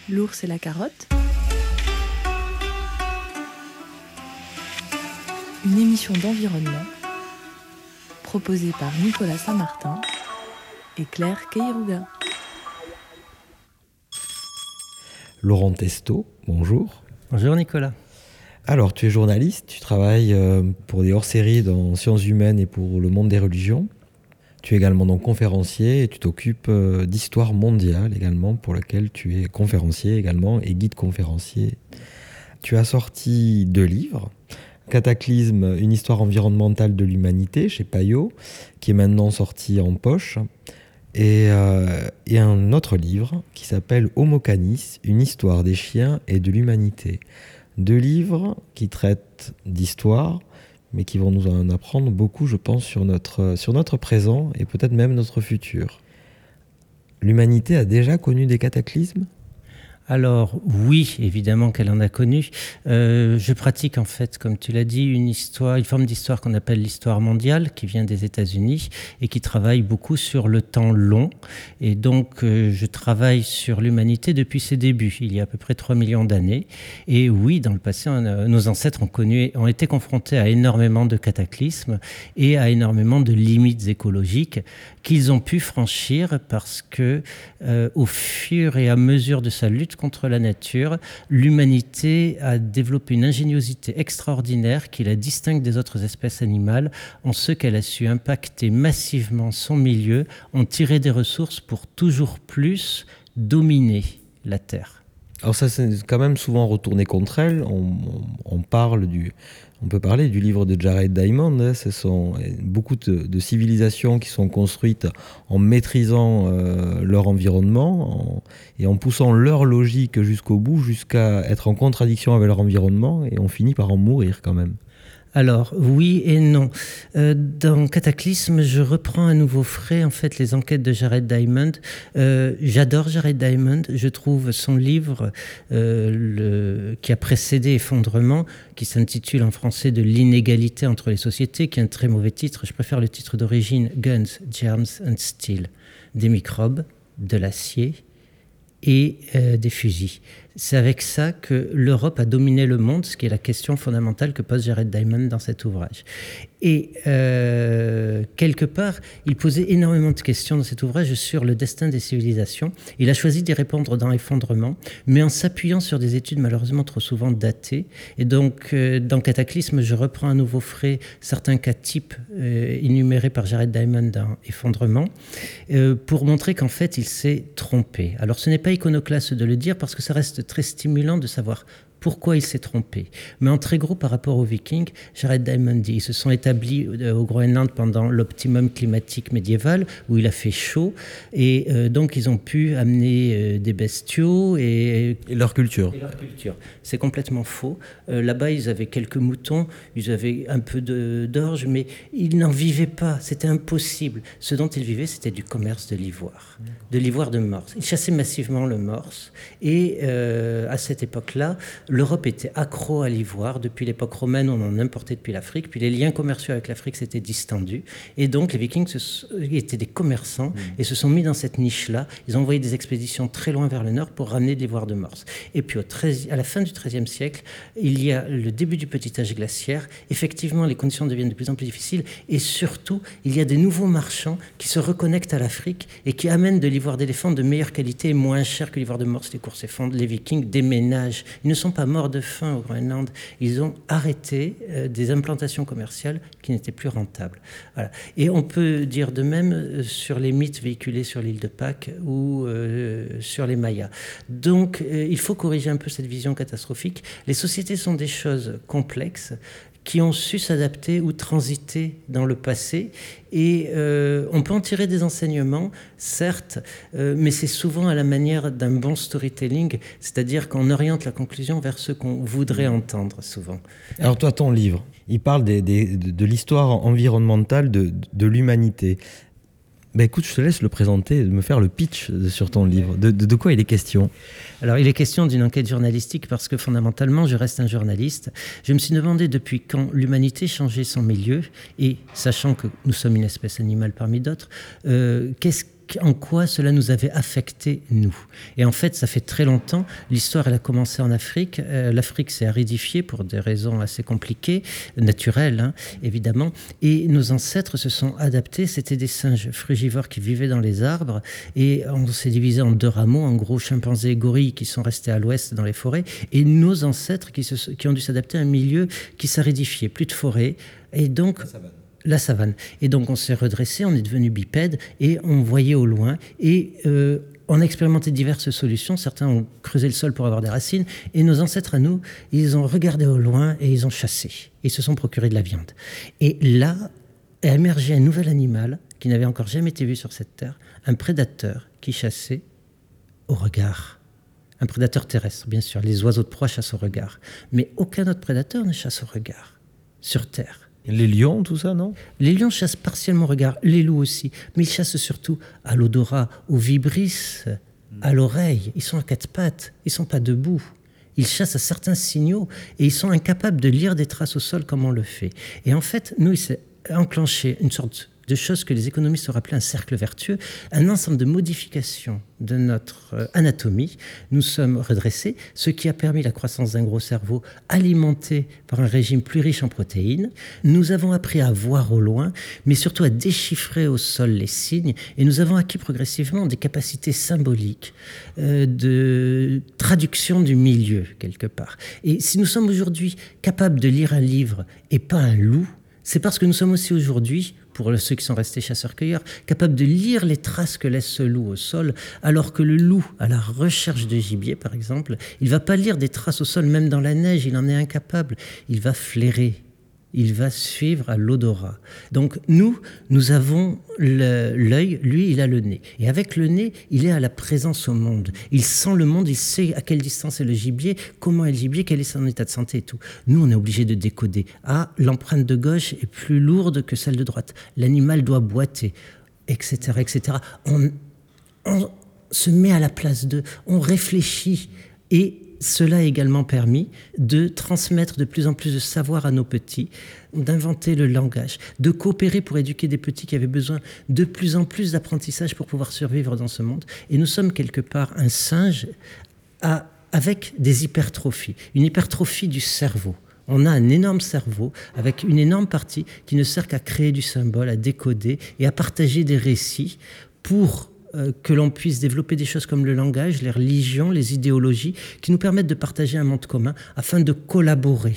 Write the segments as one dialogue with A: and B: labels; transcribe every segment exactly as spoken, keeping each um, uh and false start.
A: L'ours et la carotte. Une émission d'environnement proposée par Nicolas Saint-Martin et Claire Keiruga.
B: Laurent Testo, bonjour.
C: Bonjour Nicolas.
B: Alors, tu es journaliste, tu travailles pour des hors-séries dans Sciences humaines et pour le monde des religions. Tu es également donc conférencier et tu t'occupes d'histoire mondiale également, pour laquelle tu es conférencier également et guide conférencier. Tu as sorti deux livres. Cataclysme, une histoire environnementale de l'humanité chez Payot, qui est maintenant sorti en poche. Et, euh, et un autre livre qui s'appelle Homo Canis, une histoire des chiens et de l'humanité. Deux livres qui traitent d'histoire, mais qui vont nous en apprendre beaucoup, je pense, sur notre, sur notre présent et peut-être même notre futur. L'humanité a déjà connu des cataclysmes ?
C: Alors oui, évidemment qu'elle en a connu. Euh, je pratique en fait, comme tu l'as dit, une histoire, une forme d'histoire qu'on appelle l'histoire mondiale, qui vient des États-Unis et qui travaille beaucoup sur le temps long. Et donc euh, je travaille sur l'humanité depuis ses débuts, il y a à peu près trois millions d'années. Et oui, dans le passé, on a, nos ancêtres ont connu, ont été confrontés à énormément de cataclysmes et à énormément de limites écologiques qu'ils ont pu franchir parce que, euh, au fur et à mesure de sa lutte contre la nature, l'humanité a développé une ingéniosité extraordinaire qui la distingue des autres espèces animales, en ce qu'elle a su impacter massivement son milieu, en tirer des ressources pour toujours plus dominer la Terre.
B: Alors ça, c'est quand même souvent retourné contre elle. On, on, on parle du... On peut parler du livre de Jared Diamond. Hein. Ce sont beaucoup de, de civilisations qui sont construites en maîtrisant euh, leur environnement en, et en poussant leur logique jusqu'au bout, jusqu'à être en contradiction avec leur environnement, et on finit par en mourir quand même.
C: Alors, oui et non. Euh, dans Cataclysme, je reprends à nouveau frais en fait, les enquêtes de Jared Diamond. Euh, j'adore Jared Diamond. Je trouve son livre euh, le, qui a précédé Effondrement, qui s'intitule en français de l'inégalité entre les sociétés, qui est un très mauvais titre. Je préfère le titre d'origine, Guns, Germs and Steel. Des microbes, de l'acier et euh, des fusils. C'est avec ça que l'Europe a dominé le monde, ce qui est la question fondamentale que pose Jared Diamond dans cet ouvrage. Et euh, quelque part, il posait énormément de questions dans cet ouvrage sur le destin des civilisations. Il a choisi d'y répondre dans Effondrement, mais en s'appuyant sur des études malheureusement trop souvent datées. Et donc, euh, dans Cataclysme, je reprends à nouveau frais certains cas types euh, énumérés par Jared Diamond dans Effondrement, euh, pour montrer qu'en fait, il s'est trompé. Alors, ce n'est pas iconoclaste de le dire, parce que ça reste très stimulant de savoir pourquoi il s'est trompé. Mais en très gros par rapport aux Vikings, Jared Diamond dit, ils se sont établis au Groenland pendant l'optimum climatique médiéval, où il a fait chaud, et euh, donc ils ont pu amener euh, des bestiaux et,
B: et leur culture.
C: Et leur culture. C'est complètement faux. Euh, là-bas, ils avaient quelques moutons, ils avaient un peu de, d'orge, mais ils n'en vivaient pas. C'était impossible. Ce dont ils vivaient, c'était du commerce de l'ivoire, de l'ivoire de morse. Ils chassaient massivement le morse, et euh, à cette époque-là, l'Europe était accro à l'ivoire. Depuis l'époque romaine, on en importait depuis l'Afrique. Puis les liens commerciaux avec l'Afrique s'étaient distendus. Et donc, les Vikings se, étaient des commerçants mmh. et se sont mis dans cette niche-là. Ils ont envoyé des expéditions très loin vers le nord pour ramener de l'ivoire de morse. Et puis, au treizième, à la fin du treizième siècle, il y a le début du petit âge glaciaire. Effectivement, les conditions deviennent de plus en plus difficiles. Et surtout, il y a des nouveaux marchands qui se reconnectent à l'Afrique et qui amènent de l'ivoire d'éléphant de meilleure qualité et moins cher que l'ivoire de morse. Les cours s'effondrent. Les Vikings déménagent. Ils ne sont pas morts de faim au Groenland, ils ont arrêté euh, des implantations commerciales qui n'étaient plus rentables. Voilà. Et on peut dire de même euh, sur les mythes véhiculés sur l'île de Pâques ou euh, sur les Mayas. Donc, euh, il faut corriger un peu cette vision catastrophique. Les sociétés sont des choses complexes qui ont su s'adapter ou transiter dans le passé. Et euh, on peut en tirer des enseignements, certes, euh, mais c'est souvent à la manière d'un bon storytelling, c'est-à-dire qu'on oriente la conclusion vers ce qu'on voudrait entendre, souvent.
B: Alors toi, ton livre, il parle des, des, de, de l'histoire environnementale de, de l'humanité. Ben écoute, je te laisse le présenter, me faire le pitch sur ton livre. De, de, de quoi il est question ?
C: Alors, il est question d'une enquête journalistique parce que fondamentalement, je reste un journaliste. Je me suis demandé depuis quand l'humanité changeait son milieu et, sachant que nous sommes une espèce animale parmi d'autres, euh, qu'est-ce en quoi cela nous avait affecté, nous. Et en fait, ça fait très longtemps. L'histoire, elle a commencé en Afrique. Euh, L'Afrique s'est aridifiée pour des raisons assez compliquées, naturelles, hein, évidemment. Et nos ancêtres se sont adaptés. C'était des singes frugivores qui vivaient dans les arbres. Et on s'est divisé en deux rameaux, en gros, chimpanzés et gorilles qui sont restés à l'ouest dans les forêts. Et nos ancêtres qui, se, qui ont dû s'adapter à un milieu qui s'aridifiait, plus de forêts. Et donc... La savane. Et donc on s'est redressé, on est devenu bipède et on voyait au loin. Et euh, on a expérimenté diverses solutions. Certains ont creusé le sol pour avoir des racines. Et nos ancêtres à nous, ils ont regardé au loin et ils ont chassé. Ils se sont procurés de la viande. Et là a émergé un nouvel animal qui n'avait encore jamais été vu sur cette terre. Un prédateur qui chassait au regard. Un prédateur terrestre, bien sûr. Les oiseaux de proie chassent au regard. Mais aucun autre prédateur ne chasse au regard sur terre.
B: Les lions, tout ça, non?
C: Les lions chassent partiellement au regard, les loups aussi, mais ils chassent surtout à l'odorat, au vibrisses, à l'oreille. Ils sont à quatre pattes, ils ne sont pas debout. Ils chassent à certains signaux et ils sont incapables de lire des traces au sol comme on le fait. Et en fait, nous, il s'est enclenché une sorte de choses que les économistes auraient appelé un cercle vertueux, un ensemble de modifications de notre anatomie. Nous sommes redressés, ce qui a permis la croissance d'un gros cerveau alimenté par un régime plus riche en protéines. Nous avons appris à voir au loin, mais surtout à déchiffrer au sol les signes, et nous avons acquis progressivement des capacités symboliques euh, de traduction du milieu, quelque part. Et si nous sommes aujourd'hui capables de lire un livre et pas un loup, c'est parce que nous sommes aussi aujourd'hui, pour ceux qui sont restés chasseurs-cueilleurs, capables de lire les traces que laisse ce loup au sol, alors que le loup, à la recherche de gibier, par exemple, il ne va pas lire des traces au sol, même dans la neige, il en est incapable. Il va flairer, il va suivre à l'odorat. Donc nous, nous avons l'œil, lui, il a le nez. Et avec le nez, il est à la présence au monde. Il sent le monde, il sait à quelle distance est le gibier, comment est le gibier, quel est son état de santé et tout. Nous, on est obligé de décoder. Ah, l'empreinte de gauche est plus lourde que celle de droite. L'animal doit boiter, et cetera, et cetera. On, on se met à la place d'eux, on réfléchit et cela a également permis de transmettre de plus en plus de savoir à nos petits, d'inventer le langage, de coopérer pour éduquer des petits qui avaient besoin de plus en plus d'apprentissage pour pouvoir survivre dans ce monde. Et nous sommes quelque part un singe à, avec des hypertrophies, une hypertrophie du cerveau. On a un énorme cerveau avec une énorme partie qui ne sert qu'à créer du symbole, à décoder et à partager des récits pour que l'on puisse développer des choses comme le langage, les religions, les idéologies, qui nous permettent de partager un monde commun afin de collaborer.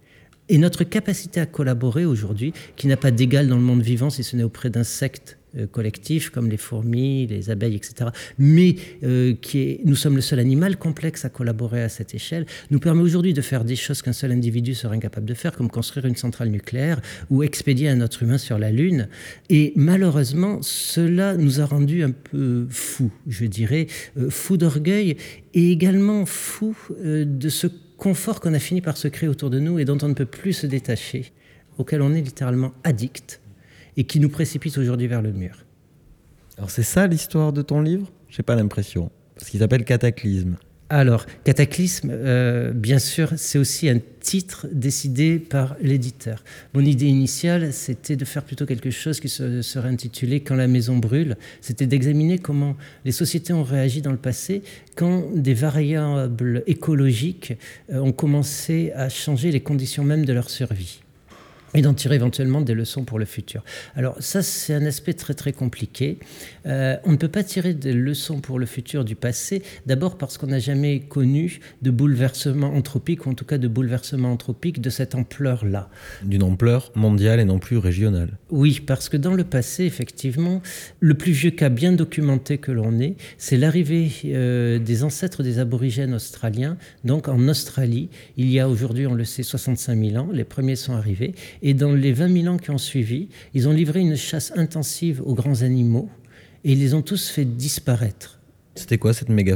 C: Et notre capacité à collaborer aujourd'hui, qui n'a pas d'égal dans le monde vivant, si ce n'est auprès d'insectes euh, collectifs comme les fourmis, les abeilles, et cetera, mais euh, qui est, nous sommes le seul animal complexe à collaborer à cette échelle, nous permet aujourd'hui de faire des choses qu'un seul individu serait incapable de faire, comme construire une centrale nucléaire ou expédier un être humain sur la Lune. Et malheureusement, cela nous a rendus un peu fous, je dirais, euh, fous d'orgueil et également fous euh, de ce confort qu'on a fini par se créer autour de nous et dont on ne peut plus se détacher, auquel on est littéralement addict et qui nous précipite aujourd'hui vers le mur.
B: Alors c'est ça l'histoire de ton livre? J'ai pas l'impression, parce qu'il s'appelle Cataclysme.
C: Alors, Cataclysme, euh, bien sûr, c'est aussi un titre décidé par l'éditeur. Mon idée initiale, c'était de faire plutôt quelque chose qui se, serait intitulé « Quand la maison brûle ». C'était d'examiner comment les sociétés ont réagi dans le passé quand des variables écologiques euh, ont commencé à changer les conditions même de leur survie, et d'en tirer éventuellement des leçons pour le futur. Alors ça, c'est un aspect très très compliqué. Euh, on ne peut pas tirer des leçons pour le futur du passé, d'abord parce qu'on n'a jamais connu de bouleversement anthropique, ou en tout cas de bouleversement anthropique de cette ampleur-là.
B: D'une ampleur mondiale et non plus régionale.
C: Oui, parce que dans le passé, effectivement, le plus vieux cas bien documenté que l'on ait, c'est l'arrivée euh, des ancêtres des aborigènes australiens, donc en Australie. Il y a aujourd'hui, on le sait, soixante-cinq mille ans, les premiers sont arrivés. Et dans les vingt mille ans qui ont suivi, ils ont livré une chasse intensive aux grands animaux et ils les ont tous fait disparaître.
B: C'était quoi cette mégafaune ?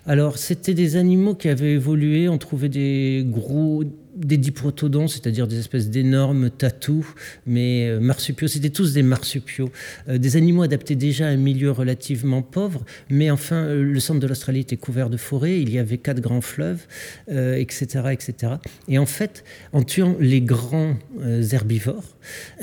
C: Alors, c'était des animaux qui avaient évolué. On trouvait des gros, des diprotodons, c'est-à-dire des espèces d'énormes tatous, mais euh, marsupiaux. C'était tous des marsupiaux. Euh, des animaux adaptés déjà à un milieu relativement pauvre. Mais enfin, euh, le centre de l'Australie était couvert de forêts. Il y avait quatre grands fleuves, euh, et cetera, et cetera. Et en fait, en tuant les grands euh, herbivores,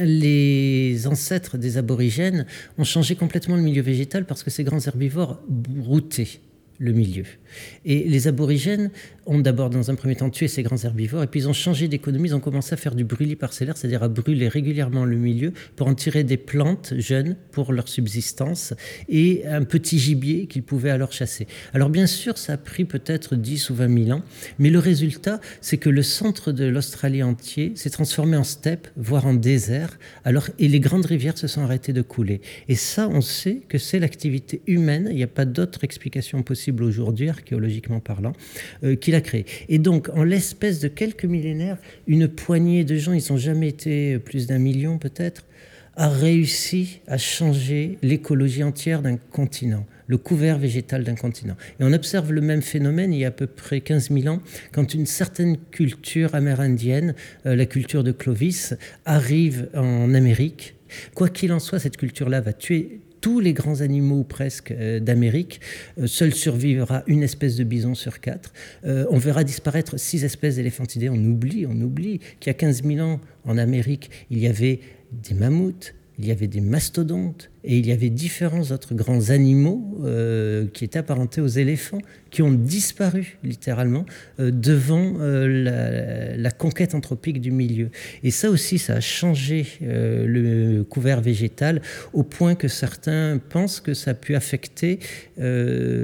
C: les ancêtres des aborigènes ont changé complètement le milieu végétal parce que ces grands herbivores broutaient le milieu. Et les aborigènes ont d'abord, dans un premier temps, tué ces grands herbivores, et puis ils ont changé d'économie, ils ont commencé à faire du brûlis parcellaire, c'est-à-dire à brûler régulièrement le milieu pour en tirer des plantes jeunes pour leur subsistance et un petit gibier qu'ils pouvaient alors chasser. Alors bien sûr, ça a pris peut-être dix ou vingt mille ans, mais le résultat, c'est que le centre de l'Australie entier s'est transformé en steppe, voire en désert, alors, et les grandes rivières se sont arrêtées de couler. Et ça, on sait que c'est l'activité humaine, il n'y a pas d'autre explication possible aujourd'hui, archéologiquement parlant, euh, qui l'a créé. Et donc, en l'espèce de quelques millénaires, une poignée de gens, ils n'ont jamais été plus d'un million peut-être, a réussi à changer l'écologie entière d'un continent, le couvert végétal d'un continent. Et on observe le même phénomène il y a à peu près quinze mille ans, quand une certaine culture amérindienne, euh, la culture de Clovis, arrive en Amérique. Quoi qu'il en soit, cette culture-là va tuer tous les grands animaux presque euh, d'Amérique. Euh, seul survivra une espèce de bison sur quatre. Euh, on verra disparaître six espèces d'éléphantidés. On oublie, on oublie qu'il y a quinze mille ans, en Amérique, il y avait des mammouths, il y avait des mastodontes et il y avait différents autres grands animaux euh, qui étaient apparentés aux éléphants, qui ont disparu littéralement euh, devant euh, la, la conquête anthropique du milieu. Et ça aussi, ça a changé euh, le couvert végétal au point que certains pensent que ça a pu affecter euh,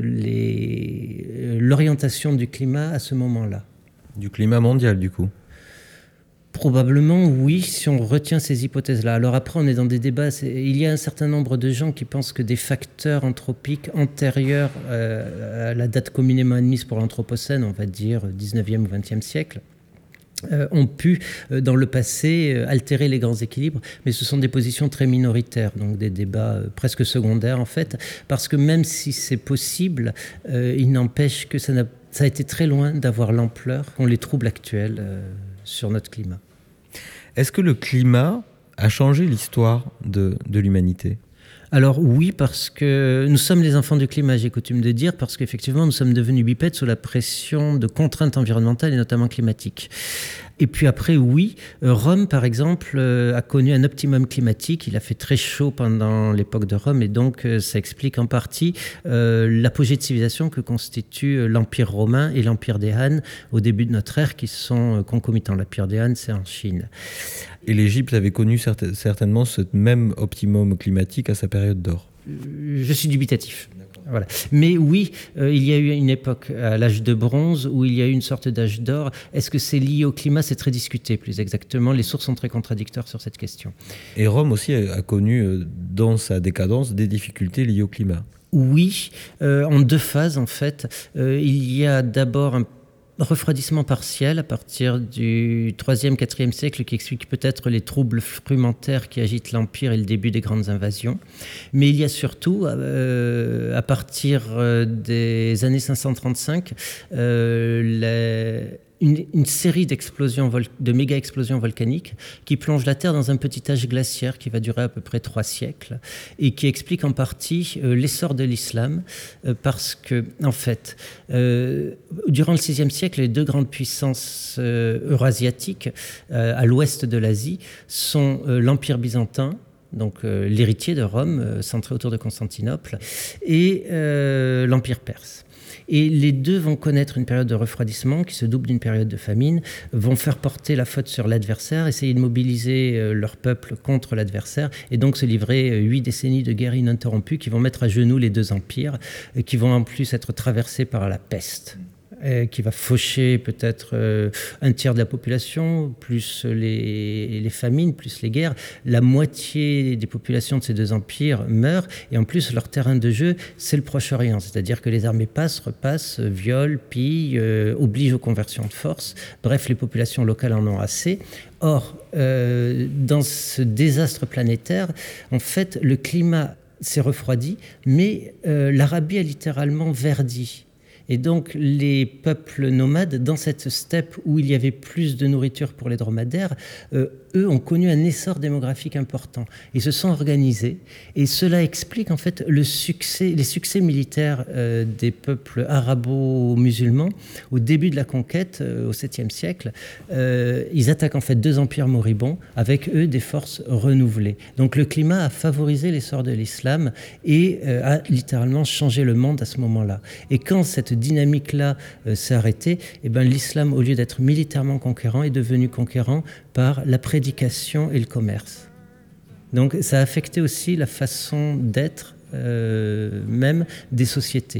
C: les, l'orientation du climat à ce moment-là.
B: Du climat mondial, du coup.
C: Probablement oui, si on retient ces hypothèses-là. Alors après, on est dans des débats. Il y a un certain nombre de gens qui pensent que des facteurs anthropiques antérieurs euh, à la date communément admise pour l'Anthropocène, on va dire dix-neuvième ou vingtième siècle, euh, ont pu, euh, dans le passé, euh, altérer les grands équilibres. Mais ce sont des positions très minoritaires, donc des débats euh, presque secondaires en fait, parce que même si c'est possible, euh, il n'empêche que ça, n'a, ça a été très loin d'avoir l'ampleur qu'ont les troubles actuels euh, sur notre climat.
B: Est-ce que le climat a changé l'histoire de, de l'humanité ?
C: Alors oui, parce que nous sommes les enfants du climat, j'ai coutume de dire, parce qu'effectivement nous sommes devenus bipèdes sous la pression de contraintes environnementales et notamment climatiques. Et puis après, oui, Rome, par exemple, a connu un optimum climatique. Il a fait très chaud pendant l'époque de Rome et donc ça explique en partie euh, l'apogée de civilisation que constitue l'Empire romain et l'Empire des Han au début de notre ère, qui sont concomitants. L'Empire des Han, c'est en Chine.
B: Et l'Égypte avait connu cert- certainement ce même optimum climatique à sa période d'or.
C: Je suis dubitatif. Voilà. Mais oui, euh, il y a eu une époque, à l'âge de bronze, où il y a eu une sorte d'âge d'or. Est-ce que c'est lié au climat ? C'est très discuté, plus exactement. Les sources sont très contradictoires sur cette question.
B: Et Rome aussi a, a connu, euh, dans sa décadence, des difficultés liées au climat.
C: Oui, euh, en deux phases, en fait. Euh, il y a d'abord un refroidissement partiel à partir du troisième quatrième siècle qui explique peut-être les troubles frumentaires qui agitent l'Empire et le début des grandes invasions. Mais il y a surtout, euh, à partir des années cinq cent trente-cinq, euh, les... Une, une série d'explosions, vol- de méga-explosions volcaniques qui plongent la Terre dans un petit âge glaciaire qui va durer à peu près trois siècles et qui explique en partie euh, l'essor de l'islam euh, parce que, en fait, euh, durant le sixième siècle, les deux grandes puissances euh, eurasiatiques euh, à l'ouest de l'Asie sont euh, l'Empire byzantin, donc euh, l'héritier de Rome, euh, centré autour de Constantinople, et euh, l'Empire perse. Et les deux vont connaître une période de refroidissement qui se double d'une période de famine, vont faire porter la faute sur l'adversaire, essayer de mobiliser leur peuple contre l'adversaire, et donc se livrer huit décennies de guerre ininterrompue qui vont mettre à genoux les deux empires, qui vont en plus être traversés par la peste, qui va faucher peut-être euh, un tiers de la population, plus les, les famines, plus les guerres. La moitié des populations de ces deux empires meurent, et en plus, leur terrain de jeu, c'est le Proche-Orient. C'est-à-dire que les armées passent, repassent, violent, pillent, euh, obligent aux conversions de force. Bref, les populations locales en ont assez. Or, euh, dans ce désastre planétaire, en fait, le climat s'est refroidi, mais euh, l'Arabie a littéralement verdi. Et donc, les peuples nomades, dans cette steppe où il y avait plus de nourriture pour les dromadaires, euh, eux ont connu un essor démographique important. Ils se sont organisés et cela explique en fait le succès, les succès militaires euh, des peuples arabo-musulmans au début de la conquête, euh, au septième siècle. Euh, ils attaquent en fait deux empires moribonds, avec eux des forces renouvelées. Donc le climat a favorisé l'essor de l'islam et euh, a littéralement changé le monde à ce moment-là. Et quand cette dynamique-là euh, s'est arrêtée, eh ben, l'islam, au lieu d'être militairement conquérant, est devenu conquérant par la prédication et le commerce. Donc ça a affecté aussi la façon d'être euh, même des sociétés.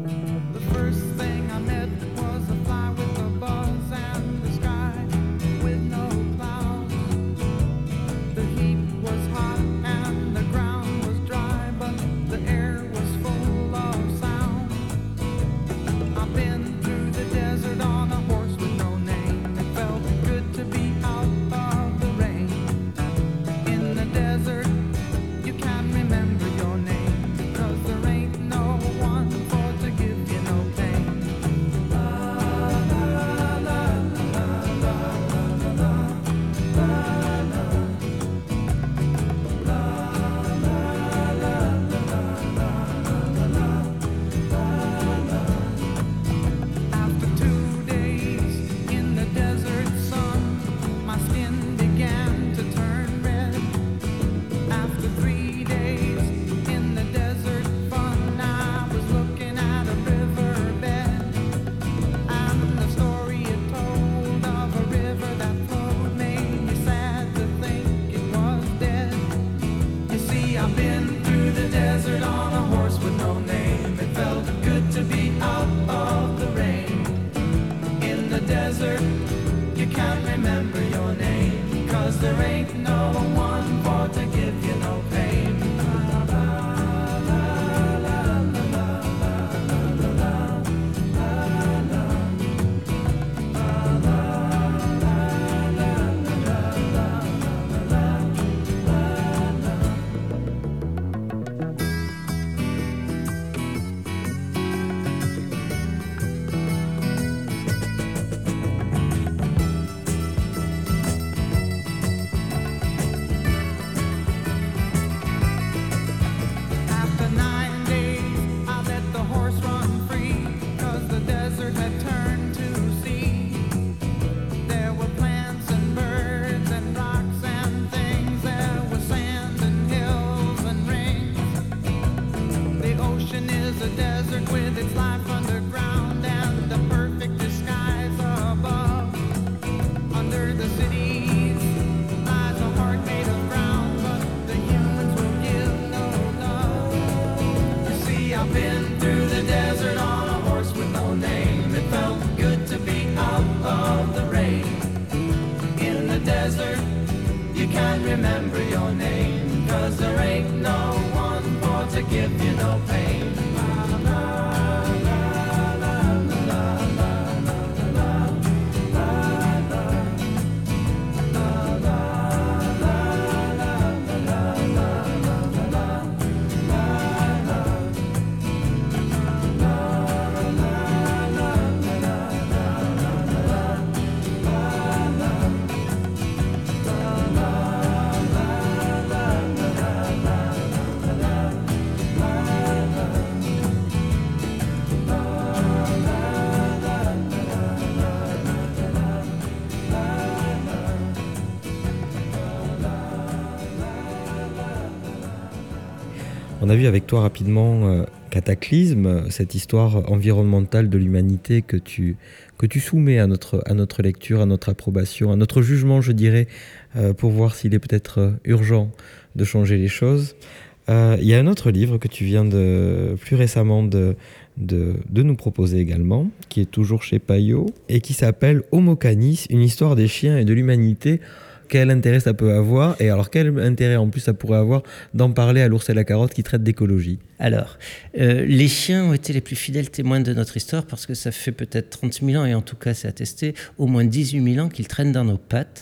B: On a vu avec toi rapidement euh, Cataclysme, cette histoire environnementale de l'humanité que tu, que tu soumets à notre, à notre lecture, à notre approbation, à notre jugement, je dirais, euh, pour voir s'il est peut-être urgent de changer les choses. Euh, il y a un autre livre que tu viens de, plus récemment de, de, de nous proposer également, qui est toujours chez Payot, et qui s'appelle Homo Canis, une histoire des chiens et de l'humanité. Quel intérêt ça peut avoir, et alors quel intérêt en plus ça pourrait avoir d'en parler à l'ours et la carotte qui traite d'écologie?
C: Alors, euh, les chiens ont été les plus fidèles témoins de notre histoire parce que ça fait peut-être trente mille ans, et en tout cas c'est attesté, au moins dix-huit mille ans qu'ils traînent dans nos pattes,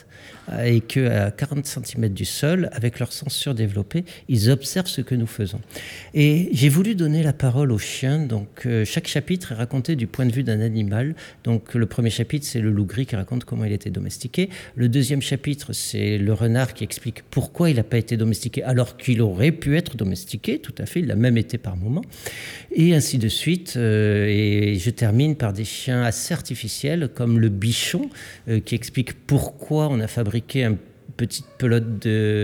C: et qu'à quarante centimètres du sol, avec leur sens surdéveloppé, ils observent ce que nous faisons. Et j'ai voulu donner la parole aux chiens. Donc, euh, chaque chapitre est raconté du point de vue d'un animal. Donc, le premier chapitre, c'est le loup gris qui raconte comment il a été domestiqué. Le deuxième chapitre, c'est le renard qui explique pourquoi il n'a pas été domestiqué alors qu'il aurait pu être domestiqué. Tout à fait, il l'a même été par moments. Et ainsi de suite. Euh, et je termine par des chiens assez artificiels, comme le bichon, euh, qui explique pourquoi on a fabriqué un petite pelote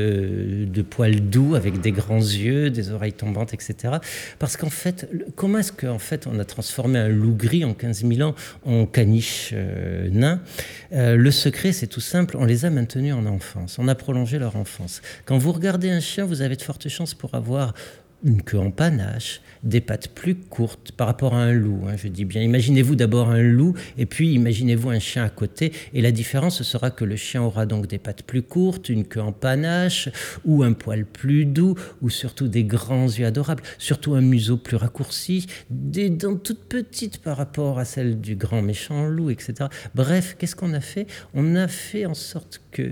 C: de, de poils doux avec des grands yeux, des oreilles tombantes, et cetera. Parce qu'en fait, comment est-ce qu'en fait on a transformé un loup gris en quinze mille ans en caniche euh, nain? euh, Le secret, c'est tout simple, on les a maintenus en enfance, on a prolongé leur enfance. Quand vous regardez un chien, vous avez de fortes chances pour avoir une queue en panache, des pattes plus courtes par rapport à un loup, hein, je dis bien. Imaginez-vous d'abord un loup et puis imaginez-vous un chien à côté, et la différence sera que le chien aura donc des pattes plus courtes, une queue en panache, ou un poil plus doux, ou surtout des grands yeux adorables, surtout un museau plus raccourci, des dents toutes petites par rapport à celles du grand méchant loup, et cetera. Bref, qu'est-ce qu'on a fait? On a fait en sorte que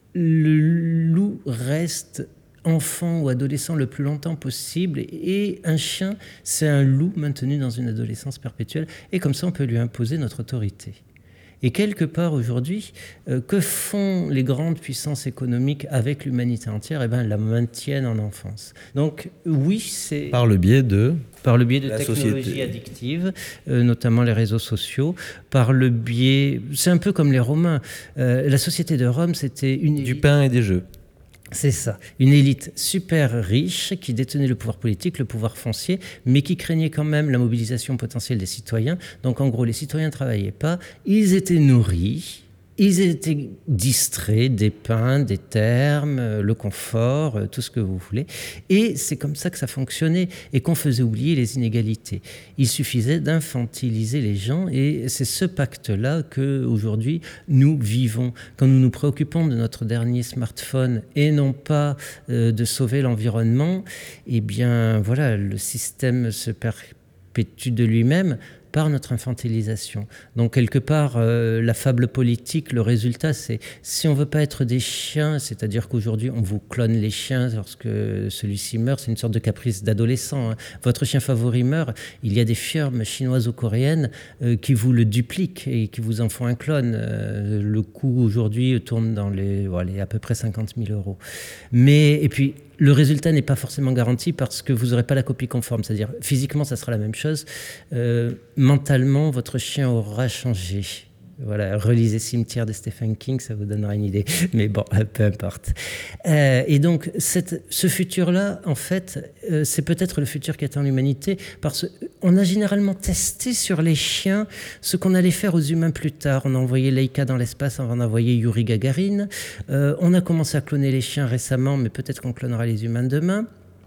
C: le loup reste enfant ou adolescent le plus longtemps possible, et un chien, c'est un loup maintenu dans une adolescence perpétuelle, et comme ça on peut lui imposer notre autorité. Et quelque part aujourd'hui, euh, que font les grandes puissances économiques avec l'humanité entière? Eh bien, elles la maintiennent en enfance. Donc oui, c'est...
B: Par le biais de...
C: Par le biais de
B: la
C: technologies
B: société.
C: addictives, euh, notamment les réseaux sociaux, par le biais... C'est un peu comme les Romains. Euh, la société de Rome, c'était une...
B: Du pain et des jeux.
C: C'est ça, une élite super riche qui détenait le pouvoir politique, le pouvoir foncier, mais qui craignait quand même la mobilisation potentielle des citoyens. Donc en gros, les citoyens ne travaillaient pas, ils étaient nourris, ils étaient distraits des pains, des termes, le confort, tout ce que vous voulez. Et c'est comme ça que ça fonctionnait et qu'on faisait oublier les inégalités. Il suffisait d'infantiliser les gens, et c'est ce pacte-là qu'aujourd'hui nous vivons. Quand nous nous préoccupons de notre dernier smartphone et non pas euh, de sauver l'environnement, eh bien voilà, le système se perpétue de lui-même par notre infantilisation. Donc quelque part, euh, la fable politique, le résultat, c'est si on veut pas être des chiens, c'est-à-dire qu'aujourd'hui on vous clone les chiens lorsque celui-ci meurt, c'est une sorte de caprice d'adolescent, hein. Votre chien favori meurt, il y a des firmes chinoises ou coréennes euh, qui vous le dupliquent et qui vous en font un clone. Euh, le coût aujourd'hui tourne dans les, voilà, à peu près cinquante mille euros. Mais, et puis, le résultat n'est pas forcément garanti parce que vous n'aurez pas la copie conforme. C'est-à-dire, physiquement, ça sera la même chose. Euh, mentalement, votre chien aura changé. Voilà, relisez Cimetière de Stephen King, ça vous donnera une idée. Mais bon, peu importe. Euh, et donc, cette, ce futur-là, en fait, euh, c'est peut-être le futur qui attend l'humanité, parce qu'on a généralement testé sur les chiens ce qu'on allait faire aux humains plus tard. On a envoyé Leica dans l'espace avant d'envoyer Yuri Gagarin. Euh, on a commencé à cloner les chiens récemment, mais peut-être qu'on clonera les humains demain.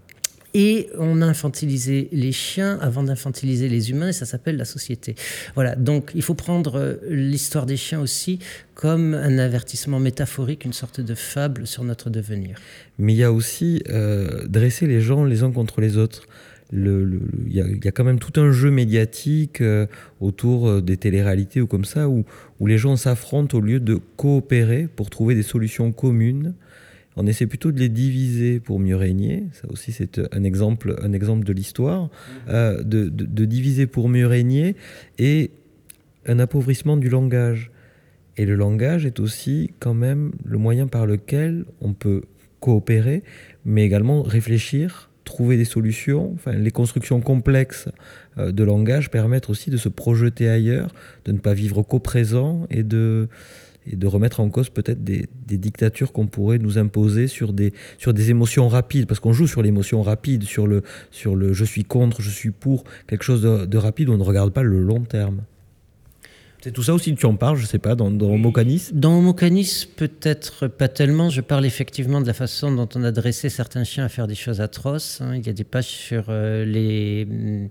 C: Et on a infantilisé les chiens avant d'infantiliser les humains, et ça s'appelle la société. Voilà, donc il faut prendre l'histoire des chiens aussi comme un avertissement métaphorique, une sorte de fable sur notre devenir.
B: Mais il y a aussi euh, dresser les gens les uns contre les autres. Le, le, il, y a, il y a quand même tout un jeu médiatique euh, autour des téléréalités ou comme ça, où, où les gens s'affrontent au lieu de coopérer pour trouver des solutions communes. On essaie plutôt de les diviser pour mieux régner. Ça aussi, c'est un exemple, un exemple de l'histoire. Euh, de, de, de diviser pour mieux régner, et un appauvrissement du langage. Et le langage est aussi quand même le moyen par lequel on peut coopérer, mais également réfléchir, trouver des solutions. Enfin, les constructions complexes euh, de langage permettent aussi de se projeter ailleurs, de ne pas vivre qu'au présent, et de... et de remettre en cause peut-être des, des dictatures qu'on pourrait nous imposer sur des, sur des émotions rapides, parce qu'on joue sur l'émotion rapide, sur le, sur le « je suis contre »,« je suis pour », quelque chose de, de rapide où on ne regarde pas le long terme. C'est tout ça aussi que tu en parles, je ne sais pas, dans, dans Homo Canis ?
C: Dans Homo Canis, peut-être pas tellement. Je parle effectivement de la façon dont on a dressé certains chiens à faire des choses atroces. Hein. Il y a des pages sur euh, les,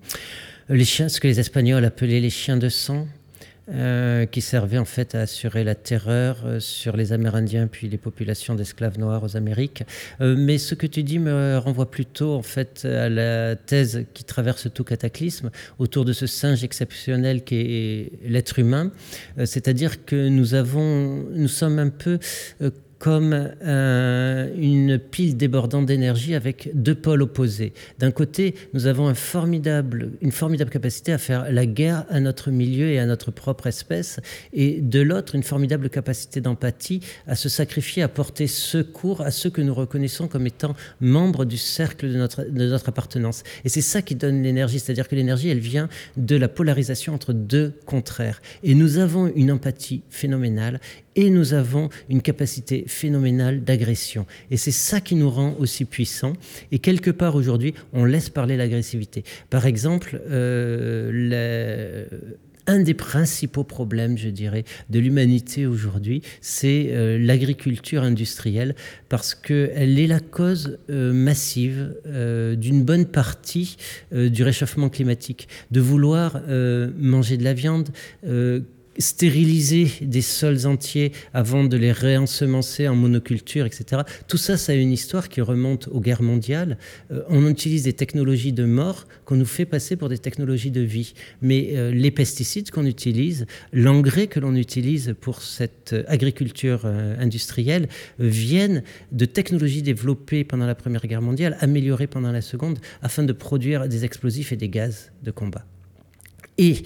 C: les chiens, ce que les Espagnols appelaient les chiens de sang. Euh, qui servait en fait à assurer la terreur euh, sur les Amérindiens puis les populations d'esclaves noirs aux Amériques. Euh, mais ce que tu dis me renvoie plutôt en fait à la thèse qui traverse tout cataclysme autour de ce singe exceptionnel qui est l'être humain. Euh, c'est-à-dire que nous avons, nous sommes un peu euh, comme un, une pile débordante d'énergie avec deux pôles opposés. D'un côté, nous avons un formidable, une formidable capacité à faire la guerre à notre milieu et à notre propre espèce, et de l'autre, une formidable capacité d'empathie à se sacrifier, à porter secours à ceux que nous reconnaissons comme étant membres du cercle de notre, de notre appartenance. Et c'est ça qui donne l'énergie, c'est-à-dire que l'énergie, elle vient de la polarisation entre deux contraires. Et nous avons une empathie phénoménale, et nous avons une capacité phénoménale d'agression. Et c'est ça qui nous rend aussi puissants. Et quelque part aujourd'hui, on laisse parler l'agressivité. Par exemple, euh, le... un des principaux problèmes, je dirais, de l'humanité aujourd'hui, c'est euh, l'agriculture industrielle, parce qu'elle est la cause euh, massive euh, d'une bonne partie euh, du réchauffement climatique. De vouloir euh, manger de la viande, euh, stériliser des sols entiers avant de les réensemencer en monoculture, et cetera. Tout ça, ça a une histoire qui remonte aux guerres mondiales. Euh, on utilise des technologies de mort qu'on nous fait passer pour des technologies de vie. Mais euh, les pesticides qu'on utilise, l'engrais que l'on utilise pour cette agriculture euh, industrielle euh, viennent de technologies développées pendant la Première Guerre mondiale, améliorées pendant la Seconde, afin de produire des explosifs et des gaz de combat. Et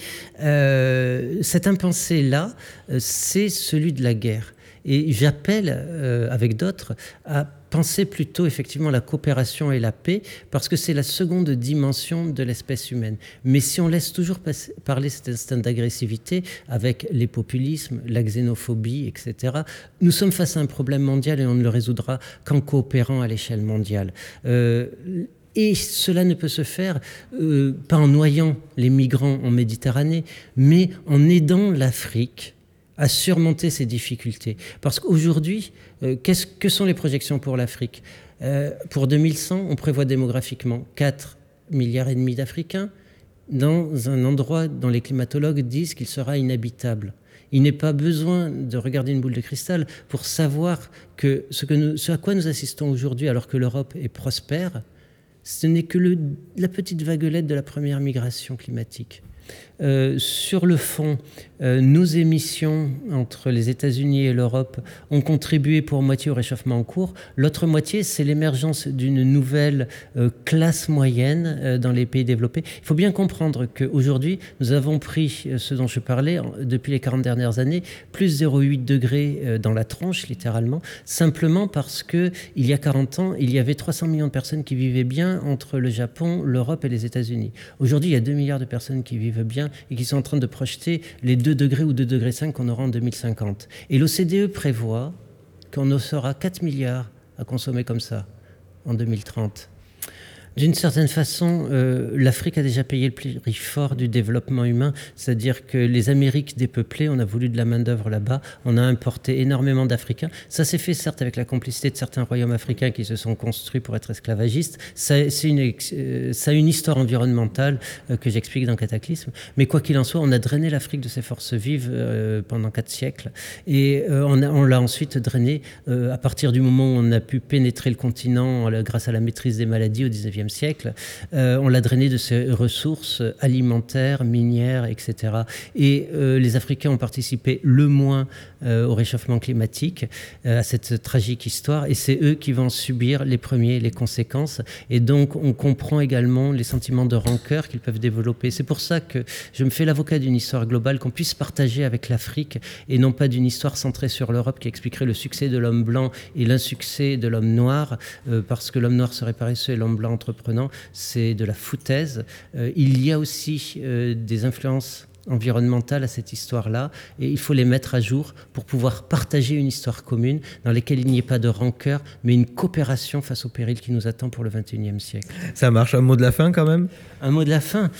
C: euh, cet impensé-là, euh, c'est celui de la guerre. Et j'appelle, euh, avec d'autres, à penser plutôt effectivement la coopération et la paix, parce que c'est la seconde dimension de l'espèce humaine. Mais si on laisse toujours passer, parler cet instinct d'agressivité avec les populismes, la xénophobie, et cetera, nous sommes face à un problème mondial et on ne le résoudra qu'en coopérant à l'échelle mondiale. Euh, Et cela ne peut se faire euh, pas en noyant les migrants en Méditerranée, mais en aidant l'Afrique à surmonter ces difficultés. Parce qu'aujourd'hui, euh, qu'est-ce que sont les projections pour l'Afrique ? euh, Pour deux mille cent, on prévoit démographiquement quatre milliards et demi d'Africains dans un endroit dont les climatologues disent qu'il sera inhabitable. Il n'est pas besoin de regarder une boule de cristal pour savoir que ce, que nous, ce à quoi nous assistons aujourd'hui, alors que l'Europe est prospère, ce n'est que le, la petite vaguelette de la première migration climatique. Euh, sur le fond, euh, nos émissions entre les États-Unis et l'Europe ont contribué pour moitié au réchauffement en cours. L'autre moitié, c'est l'émergence d'une nouvelle euh, classe moyenne euh, dans les pays développés. Il faut bien comprendre qu'aujourd'hui, nous avons pris euh, ce dont je parlais depuis les quarante dernières années, plus zéro virgule huit degrés euh, dans la tronche, littéralement, simplement parce qu'il y a quarante ans, il y avait trois cents millions de personnes qui vivaient bien entre le Japon, l'Europe et les États-Unis. Aujourd'hui, il y a deux milliards de personnes qui vivent bien et qui sont en train de projeter les deux degrés ou deux degrés cinq qu'on aura en deux mille cinquante. Et l'O C D E prévoit qu'on en sera quatre milliards à consommer comme ça en deux mille trente. D'une certaine façon, euh, l'Afrique a déjà payé le prix fort du développement humain, c'est-à-dire que les Amériques dépeuplées, on a voulu de la main-d'œuvre là-bas, on a importé énormément d'Africains. Ça s'est fait certes avec la complicité de certains royaumes africains qui se sont construits pour être esclavagistes. Ça, c'est une, euh, ça a une histoire environnementale euh, que j'explique dans Cataclysme. Mais quoi qu'il en soit, on a drainé l'Afrique de ses forces vives euh, pendant quatre siècles. Et euh, on, a, on l'a ensuite drainé euh, à partir du moment où on a pu pénétrer le continent euh, grâce à la maîtrise des maladies au dix-neuvième siècle, euh, on l'a drainé de ses ressources alimentaires, minières, et cetera. Et euh, les Africains ont participé le moins euh, au réchauffement climatique, euh, à cette tragique histoire, et c'est eux qui vont subir les premiers les conséquences. Et donc, on comprend également les sentiments de rancœur qu'ils peuvent développer. C'est pour ça que je me fais l'avocat d'une histoire globale qu'on puisse partager avec l'Afrique, et non pas d'une histoire centrée sur l'Europe qui expliquerait le succès de l'homme blanc et l'insuccès de l'homme noir, euh, parce que l'homme noir serait paresseux et l'homme blanc entre prenant, c'est de la foutaise. Euh, il y a aussi euh, des influences environnementales à cette histoire-là, et il faut les mettre à jour pour pouvoir partager une histoire commune dans laquelle il n'y ait pas de rancœur, mais une coopération face au péril qui nous attend pour le vingt et unième siècle.
B: Ça marche. Un mot de la fin quand même ?
C: Un mot de la fin.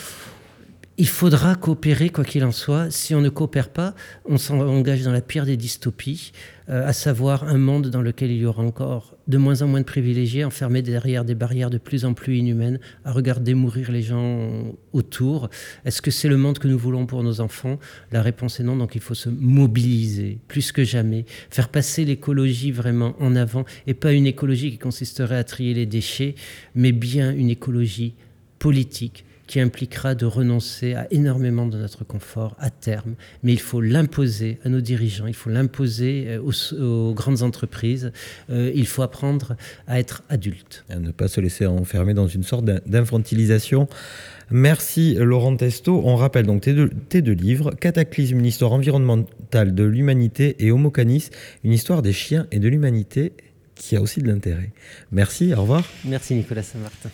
C: Il faudra coopérer, quoi qu'il en soit. Si on ne coopère pas, on s'engage dans la pire des dystopies, euh, à savoir un monde dans lequel il y aura encore de moins en moins de privilégiés, enfermés derrière des barrières de plus en plus inhumaines, à regarder mourir les gens autour. Est-ce que c'est le monde que nous voulons pour nos enfants ? La réponse est non, donc il faut se mobiliser, plus que jamais, faire passer l'écologie vraiment en avant, et pas une écologie qui consisterait à trier les déchets, mais bien une écologie politique, qui impliquera de renoncer à énormément de notre confort à terme, mais il faut l'imposer à nos dirigeants, il faut l'imposer aux, aux grandes entreprises, euh, il faut apprendre à être adulte.
B: À ne pas se laisser enfermer dans une sorte d'infantilisation. Merci Laurent Testaux. On rappelle donc tes deux, tes deux livres, Cataclysme, une histoire environnementale de l'humanité, et Homo Canis, une histoire des chiens et de l'humanité, qui a aussi de l'intérêt. Merci, au revoir.
C: Merci Nicolas Saint-Martin.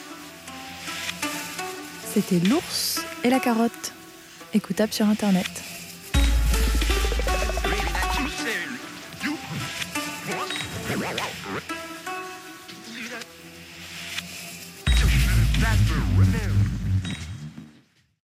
A: C'était L'ours et la carotte, écoutable sur Internet.